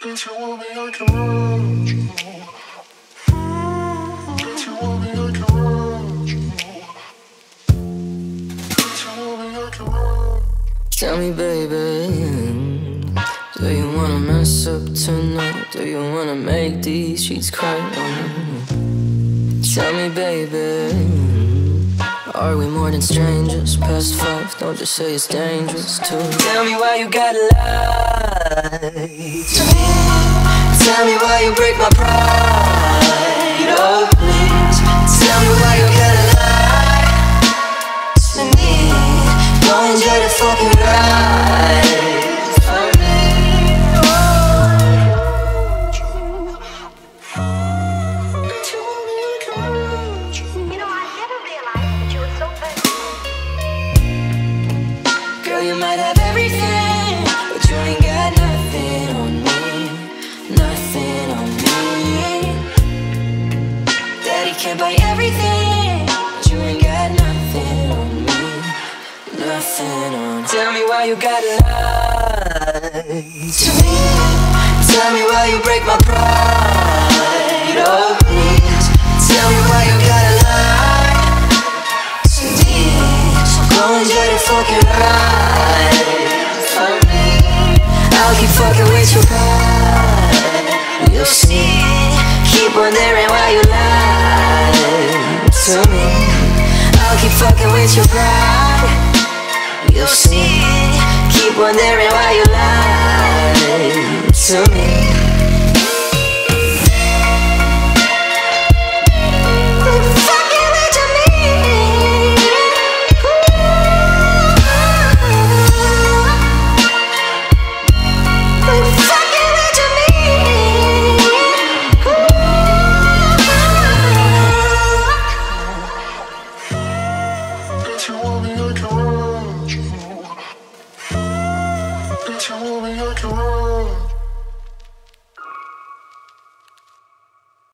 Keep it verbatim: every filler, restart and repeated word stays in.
If you want me, I can run you. If you want me, I can run you. If you want me, I can run. Tell me, baby, do you wanna mess up tonight? Do you wanna make these sheets cry? Tell me, baby, are we more than strangers? Past five, don't just say it's dangerous too. Tell me why you gotta lie to me. Tell me why you break my pride. Oh please, tell me why you gotta lie to me. Go enjoy the fucking ride for me. If you want me, I can run you. You know, I never realized that you were so versatile. Girl, you might have everything, but you ain't got nothing on me. Nothing on me. Daddy can't buy everything, but you ain't got nothing on me. Nothing on. Tell me why you gotta lie to me. Tell me why you break my pride. Oh please, tell me why you gotta lie to me. So go enjoy the fucking ride for me. I'll keep fucking with your pride. You'll see. Keep wondering why you lie to me. I'll keep fucking with your pride. You'll see. Keep wondering why you lie to me. If you want me, I can run you. If you want me, I can run.